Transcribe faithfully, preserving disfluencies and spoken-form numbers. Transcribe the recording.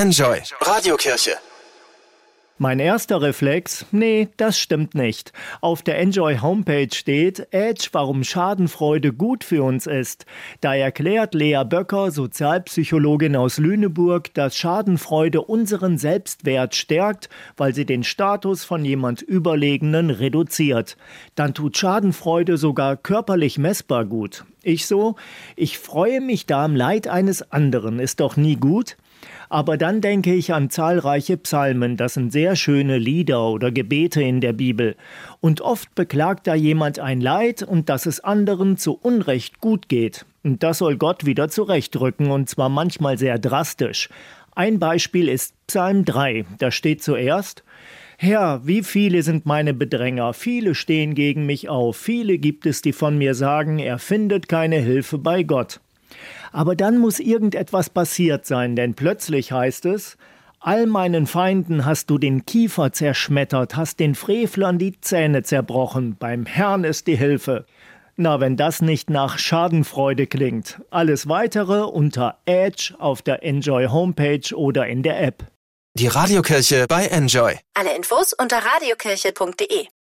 Enjoy Radiokirche. Mein erster Reflex, nee, das stimmt nicht. Auf der Enjoy Homepage steht, Edge, warum Schadenfreude gut für uns ist. Da erklärt Lea Böcker, Sozialpsychologin aus Lüneburg, dass Schadenfreude unseren Selbstwert stärkt, weil sie den Status von jemand Überlegenen reduziert. Dann tut Schadenfreude sogar körperlich messbar gut. Ich so, ich freue mich da am Leid eines anderen, ist doch nie gut? Aber dann denke ich an zahlreiche Psalmen, das sind sehr schöne Lieder oder Gebete in der Bibel. Und oft beklagt da jemand ein Leid und dass es anderen zu Unrecht gut geht. Und das soll Gott wieder zurechtrücken, und zwar manchmal sehr drastisch. Ein Beispiel ist Psalm drei, da steht zuerst: Herr, wie viele sind meine Bedränger, viele stehen gegen mich auf, viele gibt es, die von mir sagen, er findet keine Hilfe bei Gott. Aber dann muss irgendetwas passiert sein, denn plötzlich heißt es: All meinen Feinden hast du den Kiefer zerschmettert, hast den Frevlern die Zähne zerbrochen, beim Herrn ist die Hilfe. Na, wenn das nicht nach Schadenfreude klingt. Alles Weitere unter Edge auf der Enjoy Homepage oder in der App. Die Radiokirche bei Enjoy. Alle Infos unter radiokirche punkt de.